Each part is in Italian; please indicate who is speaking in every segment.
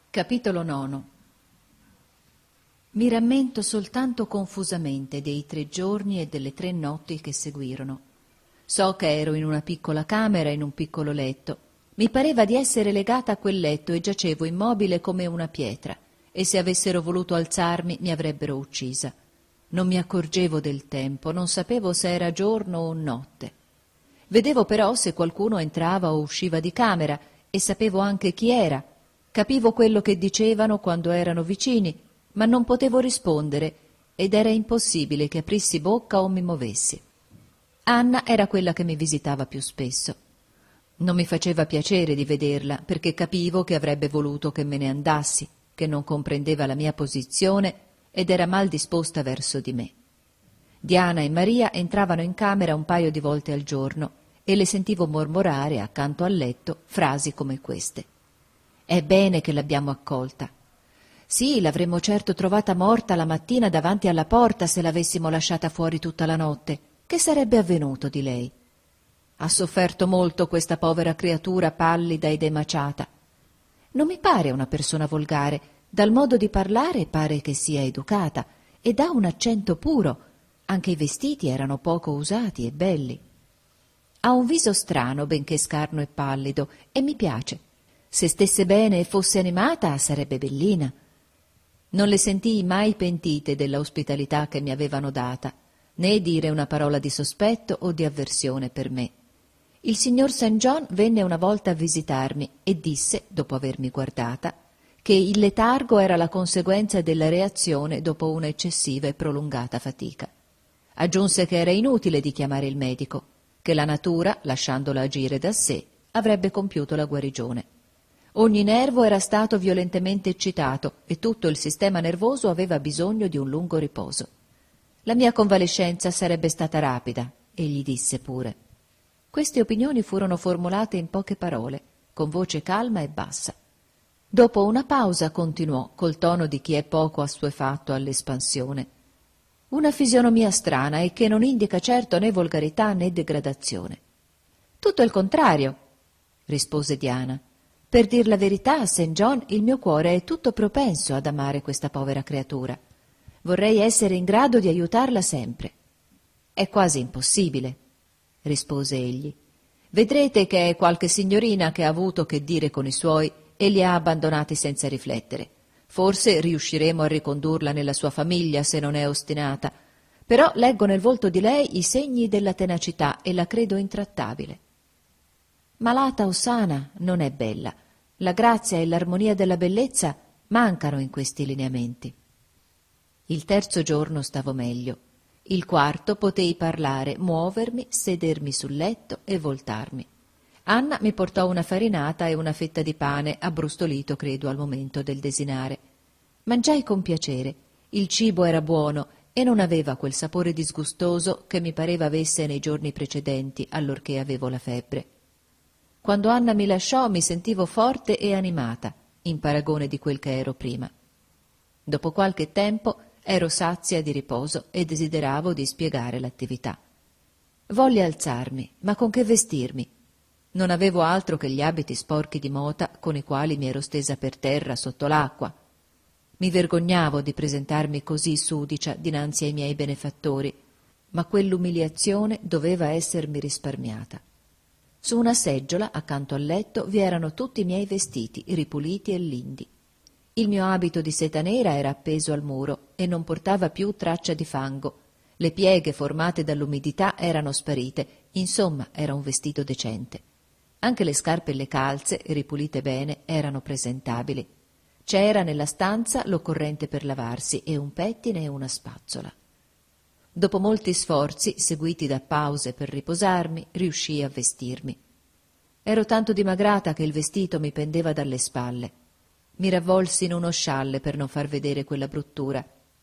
Speaker 1: Capitolo 9. Mi rammento soltanto confusamente dei 3 giorni e delle 3 notti che seguirono. So che ero in una piccola camera, in un piccolo letto. Mi pareva di essere legata a quel letto e giacevo immobile come una pietra, e se avessero voluto alzarmi mi avrebbero uccisa. Non mi accorgevo del tempo, non sapevo se era giorno o notte. Vedevo però se qualcuno entrava o usciva di camera e sapevo anche chi era. Capivo quello che dicevano quando erano vicini, ma non potevo rispondere ed era impossibile che aprissi bocca o mi muovessi. Anna era quella che mi visitava più spesso. Non mi faceva piacere di vederla perché capivo che avrebbe voluto che me ne andassi, che non comprendeva la mia posizione ed era mal disposta verso di me. Diana e Maria entravano in camera un paio di volte al giorno e le sentivo mormorare accanto al letto frasi come queste. «È bene che l'abbiamo accolta. Sì, l'avremmo certo trovata morta la mattina davanti alla porta se l'avessimo lasciata fuori tutta la notte. Che sarebbe avvenuto di lei? Ha sofferto molto questa povera creatura pallida ed emaciata. Non mi pare una persona volgare, dal modo di parlare pare che sia educata ed ha un accento puro, anche i vestiti erano poco usati e belli. Ha un viso strano, benché scarno e pallido, e mi piace. Se stesse bene e fosse animata, sarebbe bellina. Non le sentii mai pentite della ospitalità che mi avevano data, né dire una parola di sospetto o di avversione per me. Il signor St. John venne una volta a visitarmi e disse, dopo avermi guardata, che il letargo era la conseguenza della reazione dopo una eccessiva e prolungata fatica. Aggiunse che era inutile di chiamare il medico, che la natura, lasciandola agire da sé, avrebbe compiuto la guarigione. Ogni nervo era stato violentemente eccitato e tutto il sistema nervoso aveva bisogno di un lungo riposo. La mia convalescenza sarebbe stata rapida, egli disse pure. Queste opinioni furono formulate in poche parole, con voce calma e bassa. Dopo una pausa continuò, col tono di chi è poco assuefatto all'espansione. Una fisionomia strana e che non indica certo né volgarità né degradazione. Tutto il contrario, rispose Diana. Per dir la verità, St. John, il mio cuore è tutto propenso ad amare questa povera creatura. Vorrei essere in grado di aiutarla sempre. È quasi impossibile, rispose egli. Vedrete che è qualche signorina che ha avuto che dire con i suoi e li ha abbandonati senza riflettere. Forse riusciremo a ricondurla nella sua famiglia se non è ostinata, però leggo nel volto di lei i segni della tenacità e la credo intrattabile. Malata o sana non è bella. La grazia e l'armonia della bellezza mancano in questi lineamenti. Il 3° giorno stavo meglio. Il 4° potei parlare, muovermi, sedermi sul letto e voltarmi. Anna mi portò una farinata e una fetta di pane, abbrustolito credo al momento del desinare. Mangiai con piacere. Il cibo era buono e non aveva quel sapore disgustoso che mi pareva avesse nei giorni precedenti, allorché avevo la febbre. Quando Anna mi lasciò mi sentivo forte e animata, in paragone di quel che ero prima. Dopo qualche tempo ero sazia di riposo e desideravo di spiegare l'attività. Volli alzarmi, ma con che vestirmi? Non avevo altro che gli abiti sporchi di mota con i quali mi ero stesa per terra sotto l'acqua. Mi vergognavo di presentarmi così sudicia dinanzi ai miei benefattori, ma quell'umiliazione doveva essermi risparmiata. Su una seggiola, accanto al letto, vi erano tutti i miei vestiti, ripuliti e lindi. Il mio abito di seta nera era appeso al muro e non portava più traccia di fango. Le pieghe formate dall'umidità erano sparite, insomma era un vestito decente. Anche le scarpe e le calze, ripulite bene, erano presentabili. C'era nella stanza l'occorrente per lavarsi e un pettine e una spazzola. Dopo molti sforzi, seguiti da pause per riposarmi, riuscii a vestirmi. Ero tanto dimagrata che il vestito mi pendeva dalle spalle. Mi ravvolsi in uno scialle per non far vedere quella bruttura.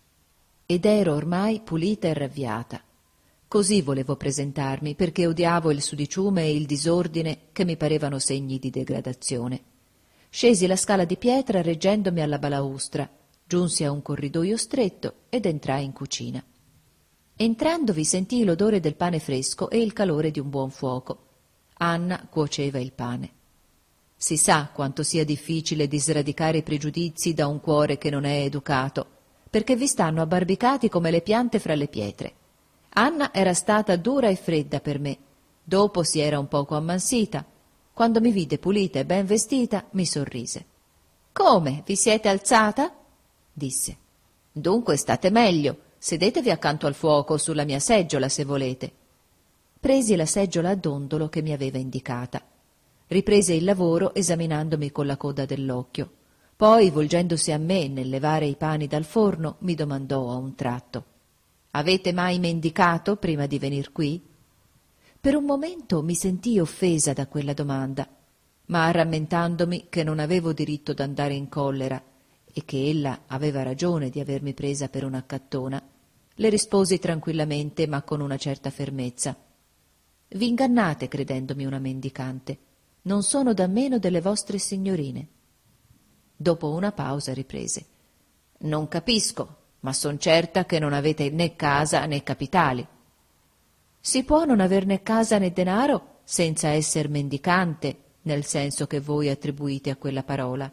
Speaker 1: Ed ero ormai pulita e ravviata. Così volevo presentarmi, perché odiavo il sudiciume e il disordine che mi parevano segni di degradazione. Scesi la scala di pietra reggendomi alla balaustra, giunsi a un corridoio stretto ed entrai in cucina. Entrandovi sentii l'odore del pane fresco e il calore di un buon fuoco. Anna cuoceva il pane. Si sa quanto sia difficile di sradicare i pregiudizi da un cuore che non è educato, perché vi stanno abbarbicati come le piante fra le pietre. Anna era stata dura e fredda per me, dopo si era un poco ammansita. Quando mi vide pulita e ben vestita, mi sorrise. «Come, vi siete alzata?» disse. «Dunque state meglio, sedetevi accanto al fuoco sulla mia seggiola se volete». Presi la seggiola a dondolo che mi aveva indicata. Riprese il lavoro esaminandomi con la coda dell'occhio. Poi, volgendosi a me nel levare i pani dal forno, mi domandò a un tratto: «Avete mai mendicato prima di venir qui?» Per un momento mi sentii offesa da quella domanda, ma rammentandomi che non avevo diritto d'andare in collera e che ella aveva ragione di avermi presa per un'accattona, le risposi tranquillamente ma con una certa fermezza: «Vi ingannate credendomi una mendicante. Non sono da meno delle vostre signorine». Dopo una pausa riprese: «Non capisco, ma son certa che non avete né casa né capitali». «Si può non aver né casa né denaro senza esser mendicante, nel senso che voi attribuite a quella parola».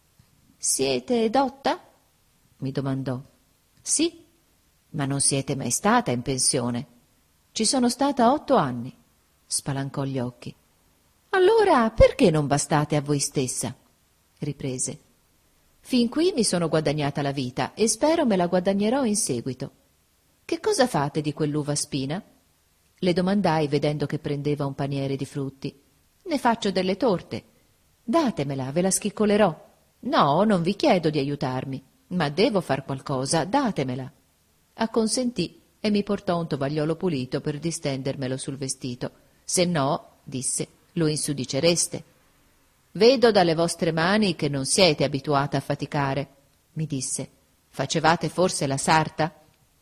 Speaker 1: «Siete dotta?» mi domandò. «Sì, ma non siete mai stata in pensione». «Ci sono stata 8 anni». Spalancò gli occhi. «Allora perché non bastate a voi stessa?» riprese. «Fin qui mi sono guadagnata la vita e spero me la guadagnerò in seguito». «Che cosa fate di quell'uva spina?» le domandai vedendo che prendeva un paniere di frutti. «Ne faccio delle torte». «Datemela, ve la schiccolerò». «No, non vi chiedo di aiutarmi, ma devo far qualcosa, datemela». Acconsentì e mi portò un tovagliolo pulito per distendermelo sul vestito. «Se no», disse, «lo insudicereste». «Vedo dalle vostre mani che non siete abituata a faticare», mi disse. «Facevate forse la sarta?»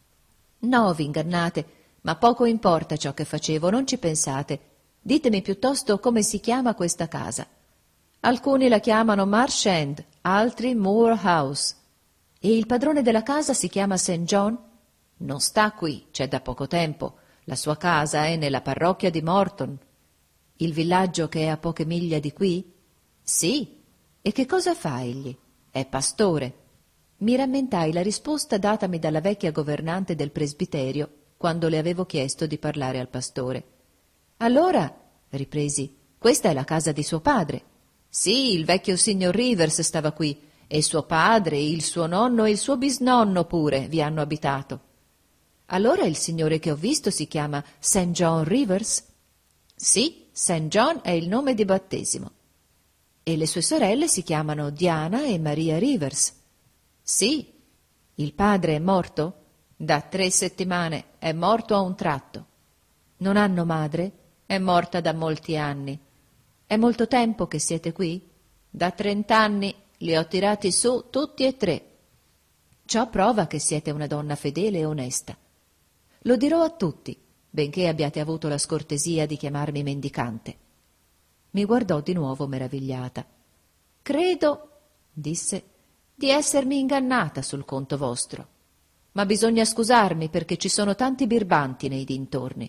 Speaker 1: «No, v'ingannate, ma poco importa ciò che facevo, non ci pensate. Ditemi piuttosto come si chiama questa casa». «Alcuni la chiamano Marsh End, altri Moor House». «E il padrone della casa si chiama St. John?» «Non sta qui, c'è da poco tempo. La sua casa è nella parrocchia di Morton». «Il villaggio che è a poche miglia di qui?» «Sì». «E che cosa fa egli?» «È pastore». Mi rammentai la risposta datami dalla vecchia governante del presbiterio quando le avevo chiesto di parlare al pastore. «Allora», ripresi, «questa è la casa di suo padre». «Sì, il vecchio signor Rivers stava qui, e suo padre, il suo nonno e il suo bisnonno pure vi hanno abitato». «Allora il signore che ho visto si chiama St. John Rivers?» «Sì, St. John è il nome di battesimo». «E le sue sorelle si chiamano Diana e Maria Rivers?» «Sì». «Il padre è morto?» «Da 3 settimane, è morto a un tratto». «Non hanno madre?» «È morta da molti anni». «È molto tempo che siete qui?» «Da 30 anni, li ho tirati su tutti e 3». «Ciò prova che siete una donna fedele e onesta». «Lo dirò a tutti, benché abbiate avuto la scortesia di chiamarmi mendicante». Mi guardò di nuovo meravigliata. «Credo», disse, «di essermi ingannata sul conto vostro. Ma bisogna scusarmi perché ci sono tanti birbanti nei dintorni.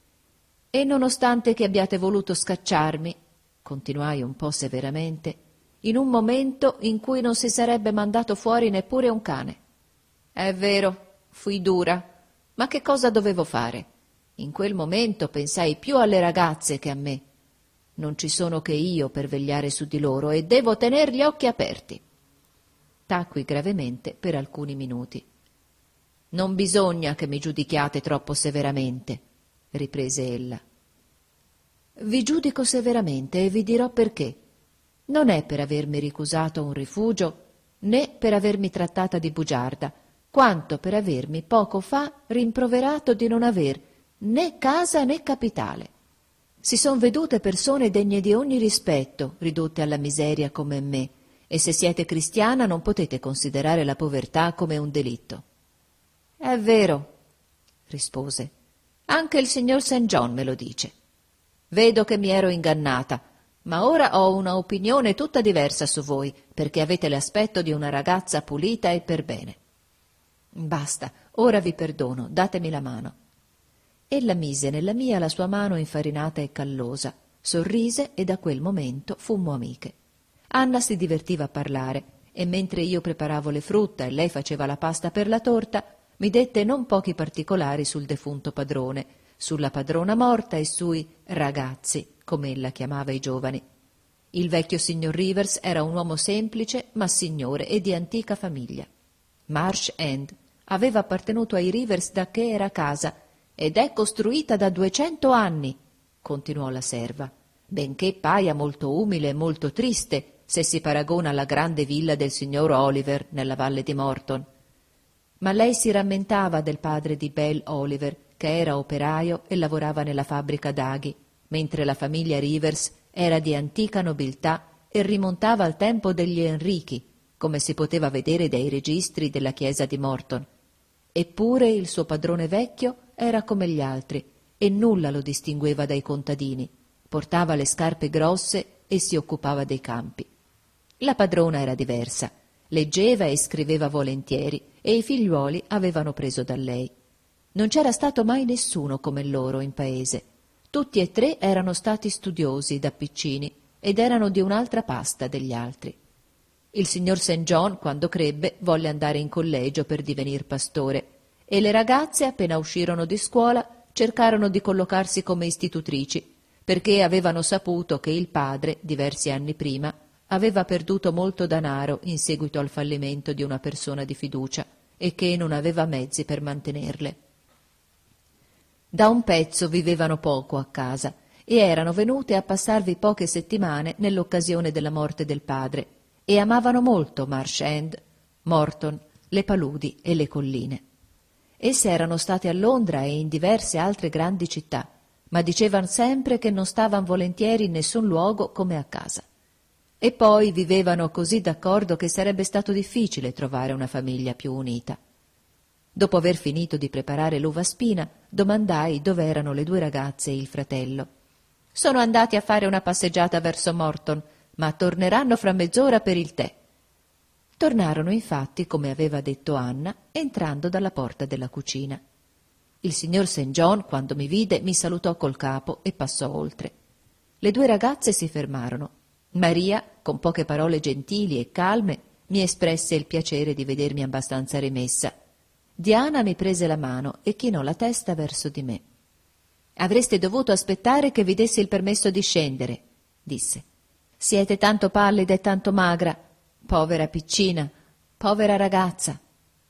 Speaker 1: E nonostante che abbiate voluto scacciarmi», continuai un po' severamente, «in un momento in cui non si sarebbe mandato fuori neppure un cane. È vero, fui dura, ma che cosa dovevo fare? In quel momento pensai più alle ragazze che a me. Non ci sono che io per vegliare su di loro e devo tener gli occhi aperti». Tacqui gravemente per alcuni minuti. «Non bisogna che mi giudichiate troppo severamente», riprese ella. «Vi giudico severamente e vi dirò perché. Non è per avermi ricusato un rifugio, né per avermi trattata di bugiarda, quanto per avermi poco fa rimproverato di non aver né casa né capitale. Si son vedute persone degne di ogni rispetto, ridotte alla miseria come me, e se siete cristiana non potete considerare la povertà come un delitto». «È vero», rispose, «anche il signor St. John me lo dice. Vedo che mi ero ingannata, ma ora ho una opinione tutta diversa su voi, perché avete l'aspetto di una ragazza pulita e per bene. Basta, ora vi perdono, datemi la mano». Ella mise nella mia la sua mano infarinata e callosa, sorrise e da quel momento fummo amiche. Anna si divertiva a parlare e mentre io preparavo le frutta e lei faceva la pasta per la torta, mi dette non pochi particolari sul defunto padrone, sulla padrona morta e sui ragazzi, come ella chiamava i giovani. Il vecchio signor Rivers era un uomo semplice ma signore e di antica famiglia. Marsh End aveva appartenuto ai Rivers da che era casa ed è costruita da 200 anni, continuò la serva, benché paia molto umile e molto triste se si paragona alla grande villa del signor Oliver nella valle di Morton. Ma lei si rammentava del padre di Belle Oliver, che era operaio e lavorava nella fabbrica d'aghi, mentre la famiglia Rivers era di antica nobiltà e rimontava al tempo degli Enrichi, come si poteva vedere dai registri della chiesa di Morton. Eppure il suo padrone vecchio era come gli altri e nulla lo distingueva dai contadini. Portava le scarpe grosse e si occupava dei campi. La padrona era diversa, leggeva e scriveva volentieri e i figliuoli avevano preso da lei. Non c'era stato mai nessuno come loro in paese. Tutti e tre erano stati studiosi da piccini ed erano di un'altra pasta degli altri. Il signor St. John, quando crebbe, volle andare in collegio per divenir pastore e le ragazze, appena uscirono di scuola, cercarono di collocarsi come istitutrici, perché avevano saputo che il padre, diversi anni prima, aveva perduto molto danaro in seguito al fallimento di una persona di fiducia e che non aveva mezzi per mantenerle. Da un pezzo vivevano poco a casa e erano venute a passarvi poche settimane nell'occasione della morte del padre e amavano molto Marsh End, Morton, le paludi e le colline. Esse erano state a Londra e in diverse altre grandi città, ma dicevan sempre che non stavan volentieri in nessun luogo come a casa. E poi vivevano così d'accordo che sarebbe stato difficile trovare una famiglia più unita. Dopo aver finito di preparare l'uva spina, domandai dove erano le due ragazze e il fratello. «Sono andati a fare una passeggiata verso Morton, ma torneranno fra mezz'ora per il tè». Tornarono infatti, come aveva detto Anna, entrando dalla porta della cucina. Il signor St. John, quando mi vide, mi salutò col capo e passò oltre. Le due ragazze si fermarono. Maria, con poche parole gentili e calme, mi espresse il piacere di vedermi abbastanza rimessa. Diana mi prese la mano e chinò la testa verso di me. «Avreste dovuto aspettare che vi dessi il permesso di scendere», disse. «Siete tanto pallida e tanto magra. Povera piccina, povera ragazza».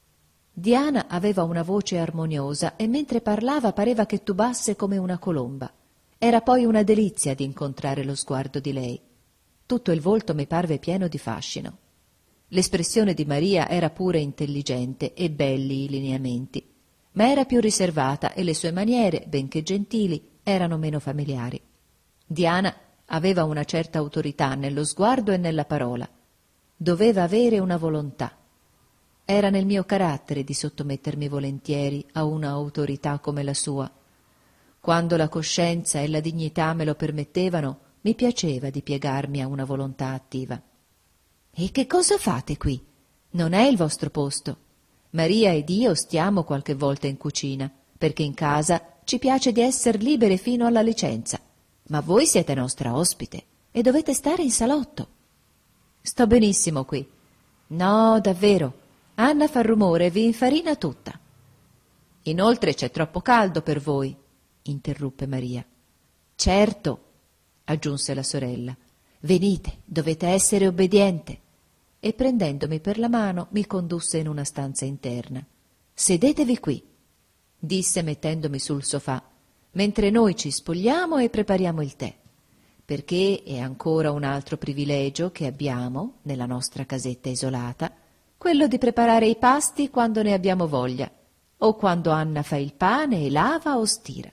Speaker 1: Diana aveva una voce armoniosa e mentre parlava pareva che tubasse come una colomba. Era poi una delizia di incontrare lo sguardo di lei. Tutto il volto mi parve pieno di fascino. L'espressione di Maria era pure intelligente e belli i lineamenti, ma era più riservata e le sue maniere, benché gentili, erano meno familiari. Diana aveva una certa autorità nello sguardo e nella parola. Doveva avere una volontà. Era nel mio carattere di sottomettermi volentieri a una autorità come la sua. Quando la coscienza e la dignità me lo permettevano, mi piaceva di piegarmi a una volontà attiva. «E che cosa fate qui? Non è il vostro posto. Maria ed io stiamo qualche volta in cucina, perché in casa ci piace di esser libere fino alla licenza. Ma voi siete nostra ospite e dovete stare in salotto». «Sto benissimo qui». «No, davvero. Anna fa rumore e vi infarina tutta». «Inoltre c'è troppo caldo per voi», interruppe Maria. «Certo», aggiunse la sorella. «Venite, dovete essere obbediente». E prendendomi per la mano mi condusse in una stanza interna. «Sedetevi qui», disse mettendomi sul sofà, mentre noi ci spogliamo e prepariamo il tè, perché è ancora un altro privilegio che abbiamo nella nostra casetta isolata, quello di preparare i pasti quando ne abbiamo voglia, o quando Anna fa il pane e lava o stira.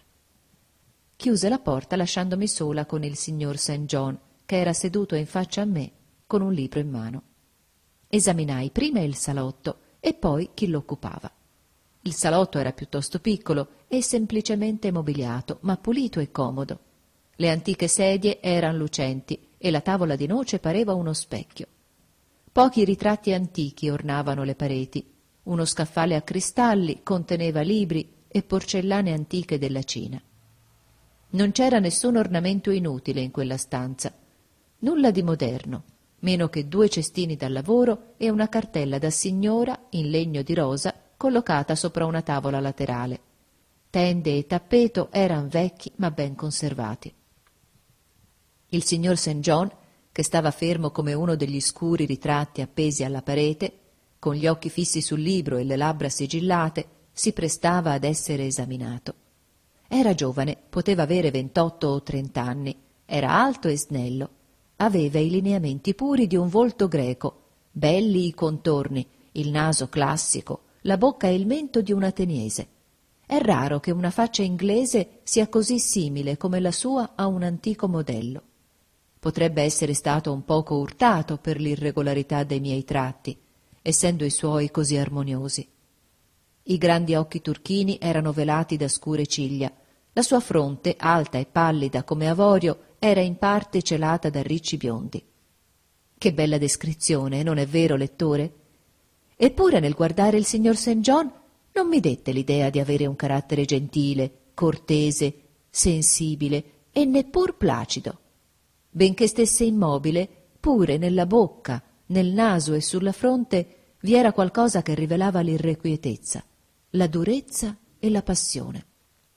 Speaker 1: Chiuse la porta lasciandomi sola con il signor St. John, che era seduto in faccia a me con un libro in mano. Esaminai prima il salotto e poi chi lo occupava. Il salotto era piuttosto piccolo e semplicemente mobiliato, ma pulito e comodo. Le antiche sedie eran lucenti e la tavola di noce pareva uno specchio. Pochi ritratti antichi ornavano le pareti. Uno scaffale a cristalli conteneva libri e porcellane antiche della Cina. Non c'era nessun ornamento inutile in quella stanza, nulla di moderno, meno che 2 cestini da lavoro e una cartella da signora in legno di rosa collocata sopra una tavola laterale. Tende e tappeto eran vecchi ma ben conservati. Il signor St. John, che stava fermo come uno degli scuri ritratti appesi alla parete, con gli occhi fissi sul libro e le labbra sigillate, si prestava ad essere esaminato. Era giovane, poteva avere 28 o 30 anni, era alto e snello, aveva i lineamenti puri di un volto greco, belli i contorni, il naso classico, la bocca e il mento di un ateniese. È raro che una faccia inglese sia così simile come la sua a un antico modello. Potrebbe essere stato un poco urtato per l'irregolarità dei miei tratti, essendo i suoi così armoniosi. I grandi occhi turchini erano velati da scure ciglia. La sua fronte, alta e pallida come avorio, era in parte celata da ricci biondi. Che bella descrizione, non è vero, lettore? Eppure nel guardare il signor St. John non mi dette l'idea di avere un carattere gentile, cortese, sensibile e neppur placido. Benché stesse immobile, pure nella bocca, nel naso e sulla fronte vi era qualcosa che rivelava l'irrequietezza, la durezza e la passione.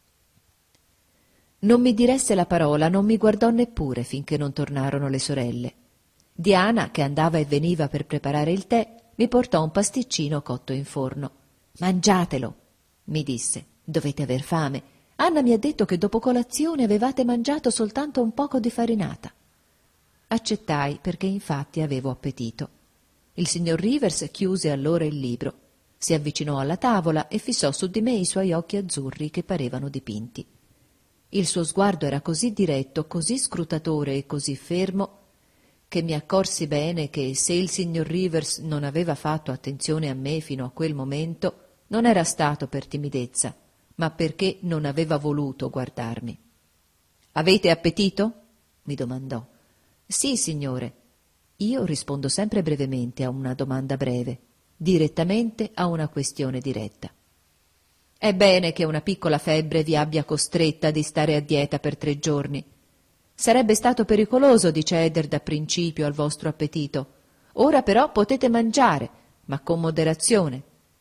Speaker 1: Non mi diresse la parola, non mi guardò neppure finché non tornarono le sorelle. Diana, che andava e veniva per preparare il tè, mi portò un pasticcino cotto in forno. «Mangiatelo», mi disse, «dovete aver fame. Anna mi ha detto che dopo colazione avevate mangiato soltanto un poco di farinata». Accettai, perché infatti avevo appetito. Il signor Rivers chiuse allora il libro, si avvicinò alla tavola e fissò su di me i suoi occhi azzurri che parevano dipinti. Il suo sguardo era così diretto, così scrutatore e così fermo, che mi accorsi bene che se il signor Rivers non aveva fatto attenzione a me fino a quel momento, non era stato per timidezza, ma perché non aveva voluto guardarmi. «Avete appetito?» mi domandò. «Sì, signore». Io rispondo sempre brevemente a una domanda breve, direttamente a una questione diretta. «È bene che una piccola febbre vi abbia costretta di stare a dieta per 3 giorni. Sarebbe stato pericoloso di cedere da principio al vostro appetito. Ora però potete mangiare, ma con moderazione».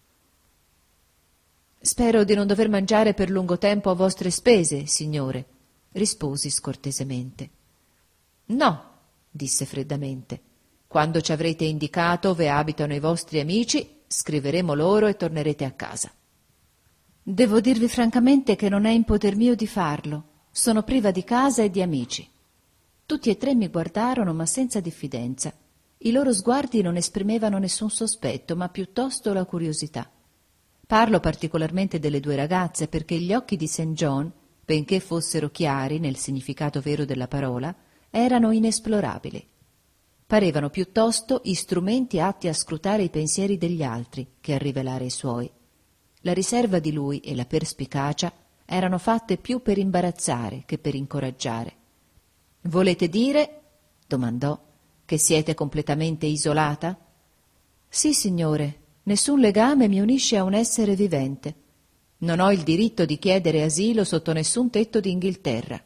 Speaker 1: «Spero di non dover mangiare per lungo tempo a vostre spese, signore», risposi scortesemente. «No», disse freddamente. «Quando ci avrete indicato dove abitano i vostri amici, scriveremo loro e tornerete a casa». «Devo dirvi francamente che non è in poter mio di farlo. Sono priva di casa e di amici». Tutti e 3 mi guardarono, ma senza diffidenza. I loro sguardi non esprimevano nessun sospetto, ma piuttosto la curiosità. Parlo particolarmente delle 2 ragazze, perché gli occhi di St. John, benché fossero chiari nel significato vero della parola, erano inesplorabili. Parevano piuttosto strumenti atti a scrutare i pensieri degli altri che a rivelare i suoi. La riserva di lui e la perspicacia erano fatte più per imbarazzare che per incoraggiare. «Volete dire», domandò, «che siete completamente isolata?» «Sì, signore, nessun legame mi unisce a un essere vivente. Non ho il diritto di chiedere asilo sotto nessun tetto d'Inghilterra».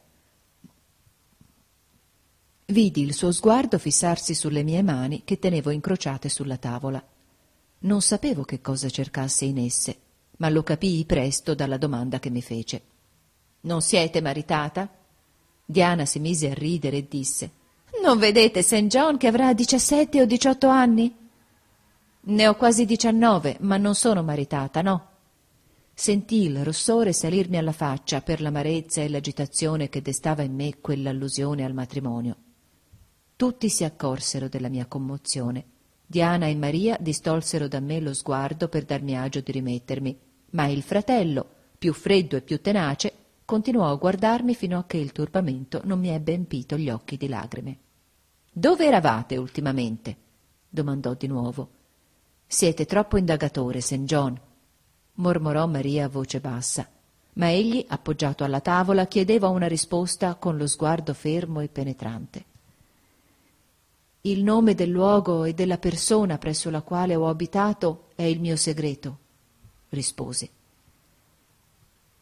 Speaker 1: Vidi il suo sguardo fissarsi sulle mie mani che tenevo incrociate sulla tavola. Non sapevo che cosa cercasse in esse, ma lo capii presto dalla domanda che mi fece. «Non siete maritata?» Diana si mise a ridere e disse: «Non vedete St. John che avrà 17 o 18 anni?» «Ne ho quasi 19, ma non sono maritata, no». Sentii il rossore salirmi alla faccia per l'amarezza e l'agitazione che destava in me quell'allusione al matrimonio. Tutti si accorsero della mia commozione. Diana e Maria distolsero da me lo sguardo per darmi agio di rimettermi, ma il fratello, più freddo e più tenace, continuò a guardarmi fino a che il turbamento non mi ebbe empito gli occhi di lagrime. «Dove eravate ultimamente?» domandò di nuovo. «Siete troppo indagatore, St. John», mormorò Maria a voce bassa, ma egli, appoggiato alla tavola, chiedeva una risposta con lo sguardo fermo e penetrante. «Il nome del luogo e della persona presso la quale ho abitato è il mio segreto», risposi.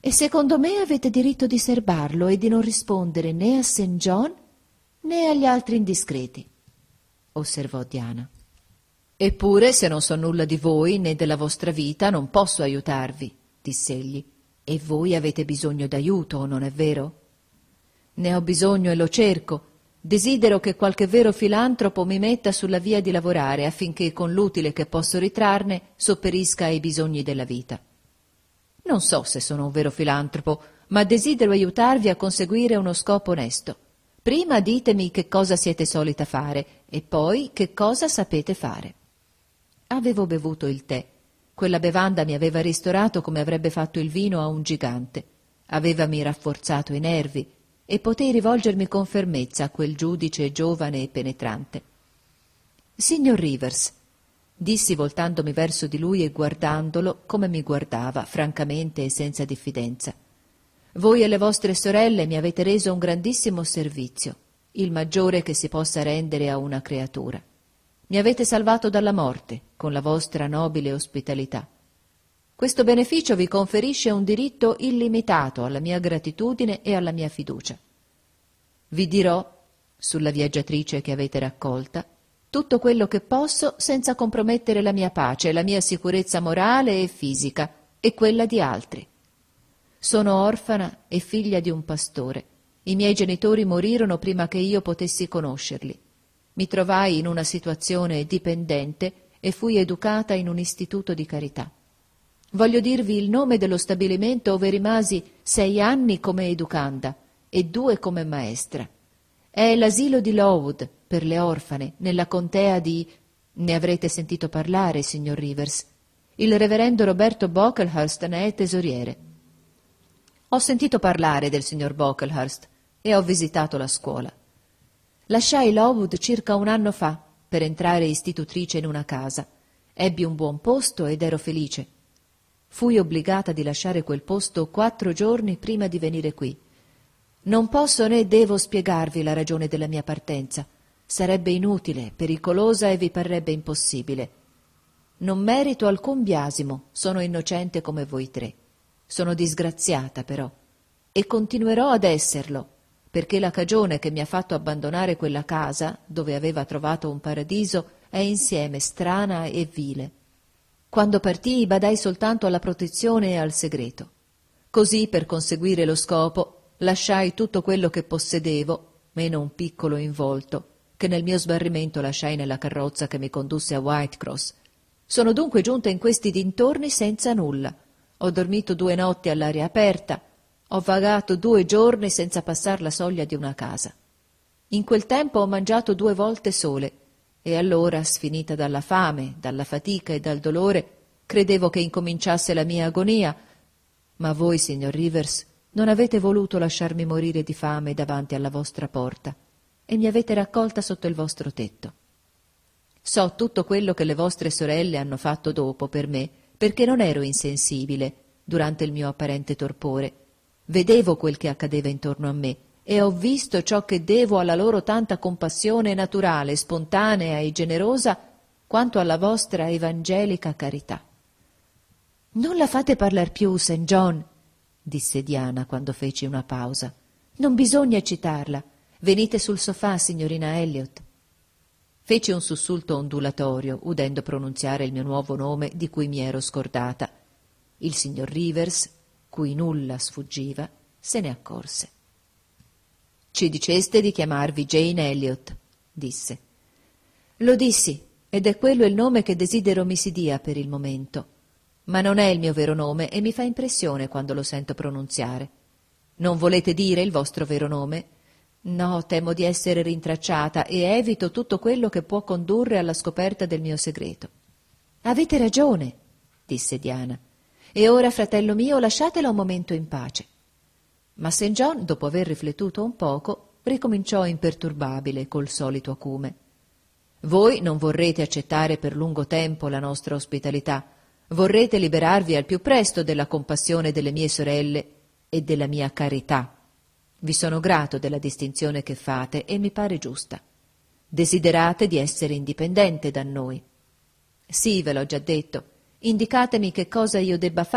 Speaker 1: E secondo me avete diritto di serbarlo e di non rispondere né a St. John né agli altri indiscreti, osservò Diana. Eppure, se non so nulla di voi né della vostra vita, non posso aiutarvi, diss'egli. E voi avete bisogno d'aiuto, non è vero? Ne ho bisogno e lo cerco. Desidero che qualche vero filantropo mi metta sulla via di lavorare affinché con l'utile che posso ritrarne sopperisca ai bisogni della vita. Non so se sono un vero filantropo, ma desidero aiutarvi a conseguire uno scopo onesto. Prima ditemi che cosa siete solita fare e poi che cosa sapete fare. Avevo bevuto il tè. Quella bevanda mi aveva ristorato come avrebbe fatto il vino a un gigante. Avevami rafforzato i nervi e potei rivolgermi con fermezza a quel giudice giovane e penetrante. Signor Rivers, dissi voltandomi verso di lui e guardandolo come mi guardava, francamente e senza diffidenza. Voi e le vostre sorelle mi avete reso un grandissimo servizio, il maggiore che si possa rendere a una creatura. Mi avete salvato dalla morte con la vostra nobile ospitalità. Questo beneficio vi conferisce un diritto illimitato alla mia gratitudine e alla mia fiducia. Vi dirò, sulla viaggiatrice che avete raccolta, tutto quello che posso senza compromettere la mia pace, la mia sicurezza morale e fisica e quella di altri. Sono orfana e figlia di un pastore. I miei genitori morirono prima che io potessi conoscerli. Mi trovai in una situazione dipendente e fui educata in un istituto di carità. Voglio dirvi il nome dello stabilimento ove rimasi 6 anni come educanda e 2 come maestra. È l'asilo di Lowood per le orfane, nella contea di... Ne avrete sentito parlare, signor Rivers. Il reverendo Roberto Brocklehurst ne è tesoriere. Ho sentito parlare del signor Brocklehurst e ho visitato la scuola. Lasciai Lowood circa 1 anno fa per entrare istitutrice in una casa. Ebbi un buon posto ed ero felice. Fui obbligata di lasciare quel posto 4 giorni prima di venire qui. Non posso né devo spiegarvi la ragione della mia partenza. Sarebbe inutile, pericolosa e vi parrebbe impossibile. Non merito alcun biasimo, sono innocente come voi 3. Sono disgraziata però, e continuerò ad esserlo, perché la cagione che mi ha fatto abbandonare quella casa, dove aveva trovato un paradiso, è insieme strana e vile. Quando partii badai soltanto alla protezione e al segreto. Così, per conseguire lo scopo, lasciai tutto quello che possedevo, meno un piccolo involto, che nel mio sbarrimento lasciai nella carrozza che mi condusse a Whitecross. Sono dunque giunta in questi dintorni senza nulla. Ho dormito 2 notti all'aria aperta, ho vagato 2 giorni senza passar la soglia di una casa. In quel tempo ho mangiato 2 volte sole, e allora, sfinita dalla fame, dalla fatica e dal dolore, credevo che incominciasse la mia agonia, ma voi, signor Rivers, non avete voluto lasciarmi morire di fame davanti alla vostra porta, e mi avete raccolta sotto il vostro tetto. So tutto quello che le vostre sorelle hanno fatto dopo per me, perché non ero insensibile durante il mio apparente torpore. Vedevo quel che accadeva intorno a me e ho visto ciò che devo alla loro tanta compassione naturale, spontanea e generosa quanto alla vostra evangelica carità. «Non la fate parlar più, St. John», disse Diana quando feci una pausa. «Non bisogna eccitarla. Venite sul sofà, signorina Elliot». Feci un sussulto ondulatorio, udendo pronunziare il mio nuovo nome di cui mi ero scordata. Il signor Rivers, cui nulla sfuggiva, se ne accorse. «Ci diceste di chiamarvi Jane Elliot», disse. «Lo dissi, ed è quello il nome che desidero mi si dia per il momento. Ma non è il mio vero nome e mi fa impressione quando lo sento pronunziare. Non volete dire il vostro vero nome? No, temo di essere rintracciata e evito tutto quello che può condurre alla scoperta del mio segreto». «Avete ragione», disse Diana. «E ora, fratello mio, lasciatela un momento in pace». Ma St. John, dopo aver riflettuto un poco, ricominciò imperturbabile col solito acume. «Voi non vorrete accettare per lungo tempo la nostra ospitalità. Vorrete liberarvi al più presto della compassione delle mie sorelle e della mia carità. Vi sono grato della distinzione che fate e mi pare giusta. Desiderate di essere indipendente da noi. Sì, ve l'ho già detto. Indicatemi che cosa io debba fare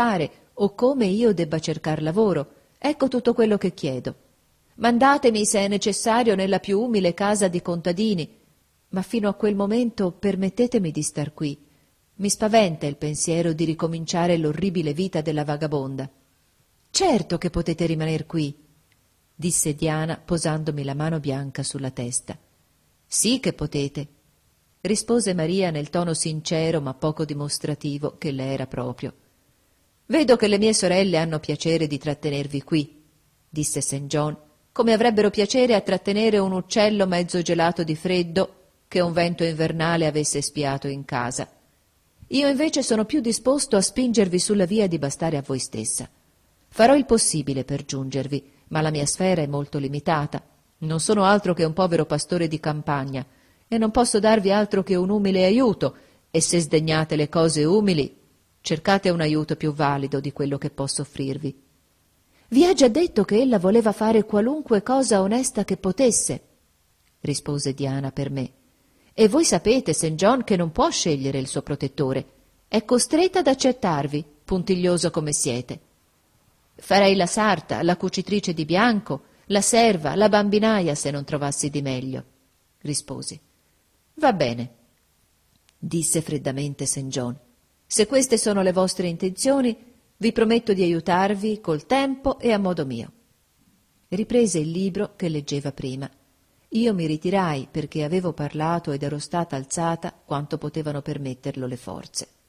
Speaker 1: o come io debba cercar lavoro. Ecco tutto quello che chiedo. Mandatemi, se è necessario, nella più umile casa di contadini, ma fino a quel momento permettetemi di star qui. Mi spaventa il pensiero di ricominciare l'orribile vita della vagabonda. Certo che potete rimaner qui, disse Diana posandomi la mano bianca sulla testa. Sì che potete, rispose Maria nel tono sincero ma poco dimostrativo che le era proprio. Vedo che le mie sorelle hanno piacere di trattenervi qui, disse St. John, come avrebbero piacere a trattenere un uccello mezzo gelato di freddo che un vento invernale avesse spiato in casa. Io invece sono più disposto a spingervi sulla via di bastare a voi stessa. Farò il possibile per giungervi, ma la mia sfera è molto limitata. Non sono altro che un povero pastore di campagna e non posso darvi altro che un umile aiuto, e se sdegnate le cose umili, cercate un aiuto più valido di quello che posso offrirvi. Vi ha già detto che ella voleva fare qualunque cosa onesta che potesse, rispose Diana per me. E voi sapete, St. John, che non può scegliere il suo protettore. È costretta ad accettarvi, puntiglioso come siete. Farei la sarta, la cucitrice di bianco, la serva, la bambinaia se non trovassi di meglio, risposi. Va bene, disse freddamente St. John. Se queste sono le vostre intenzioni, vi prometto di aiutarvi col tempo e a modo mio. Riprese il libro che leggeva prima. Io mi ritirai perché avevo parlato ed ero stata alzata quanto potevano permetterlo le forze.